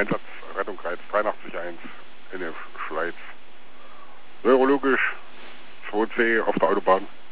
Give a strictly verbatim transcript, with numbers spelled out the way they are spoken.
Einsatz Rettungskreis dreiundachtzig eins in der Schweiz. Neurologisch zwei C auf der Autobahn.